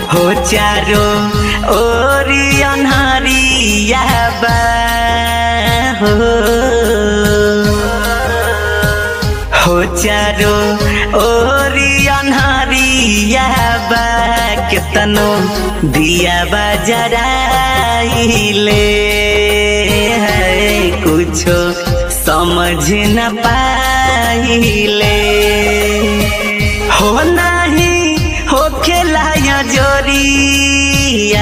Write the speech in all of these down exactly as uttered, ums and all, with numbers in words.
हो चारो ओरी अन्हारिया बा हो हो चारो ओरी अन्हारिया बा केतनो दिया बा जराइले है कुछो समझ न पाइले हो नहीं हो खेलाया जोरिया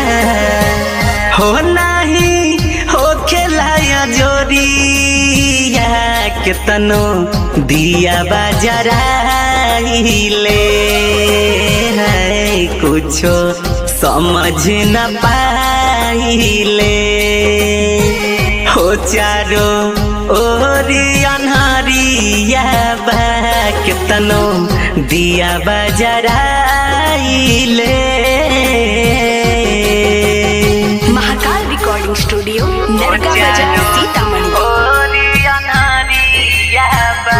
हो नहीं हो खेलाया जोरिया केतनो दिया बाजराइले है कुछो समझ न पाइले हो चारो ओरी अन्हारिया बा केतनो दिया बजराइले। महाकाल रिकॉर्डिंग स्टूडियो नरका बाजार सीतामढ़ी। ओरी अन्हारिया बा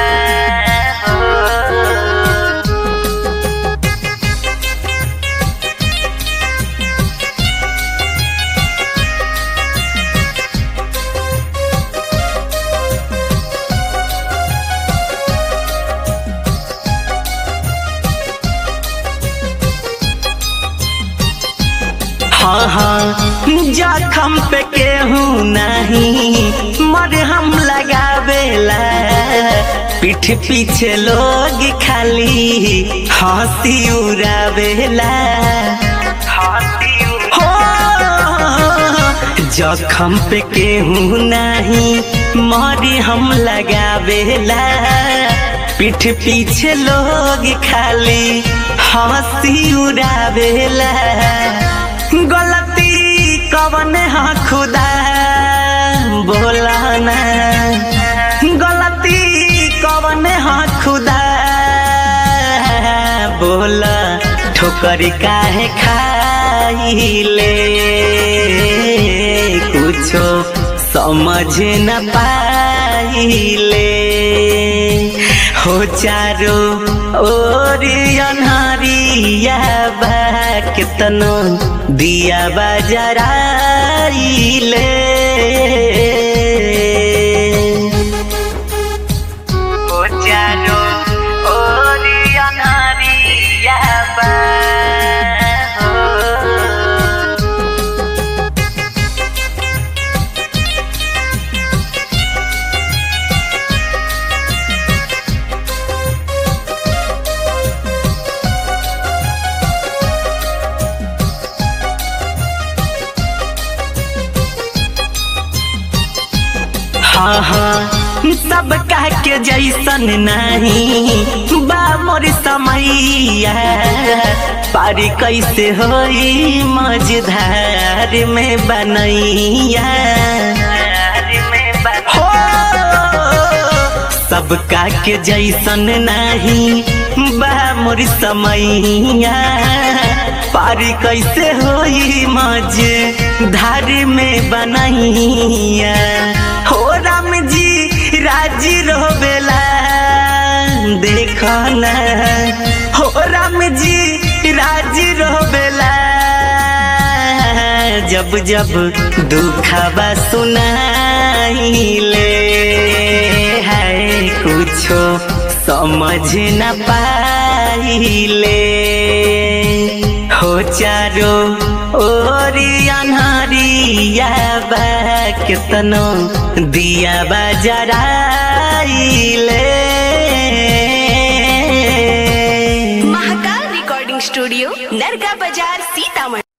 हाँ हाँ जखम पे केहू नहीं मरहम लगावेला पीठ पीछे लोग खाली हंसी उड़ावेला हो जखम पे केहू नहीं मरहम लगावेला पीठ पीछे लोग खाली हंसी उड़ावेला गलती कवन है खुदा बोला ना गलती कवन है खुदा बोला ठोकर काहे खाइले कुछो समझ न पाइले हो चारो ओरी अन्हारिया बा केतनो दिया बजराइले हो चारो ओरी अन्हारिया बा हाँ हाँ सब कह के जैसन नहीं बा मोर समैया पारी कैसे होई मझधार में बनैया हो सब कह के जैसन नहीं बा मोर समैया पारी कैसे होई मझधार में बनैया हो राम जी राजी रोबेला देखो ना हो राम जी राजी रोबेला जब जब दुखबा सुनाइले है कुछो समझ न पाइले हो चारो ओरी अन्हारिया बा केतनो दिया बजराइले।